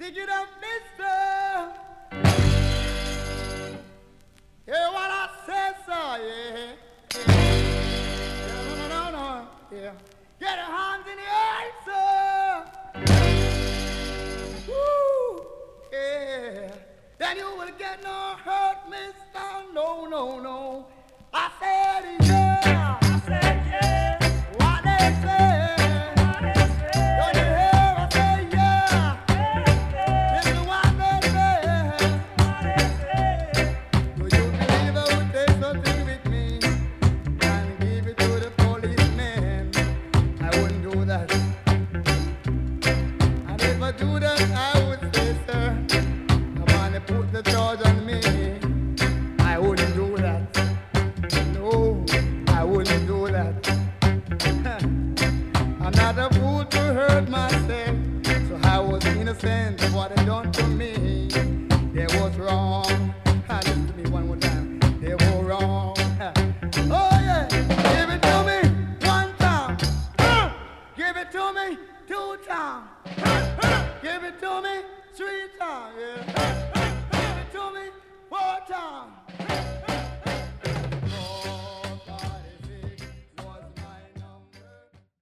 Dig it up, mister. Hear what I said, sir, yeah. No, yeah. Get your hands in the air, sir. Woo, yeah. Then you will get no hurt, mister. No. I said, yeah. I said, yeah. What they say. Do that, I would say, sir. I want to put the charge on me. I wouldn't do that. No, I wouldn't do that. I'm not a fool to hurt myself. So I was innocent of what they done to me. They was wrong. Listen to me one more time. They were wrong. Oh yeah, give it to me one time. Give it to me two times. Give it to me 3 times, yeah.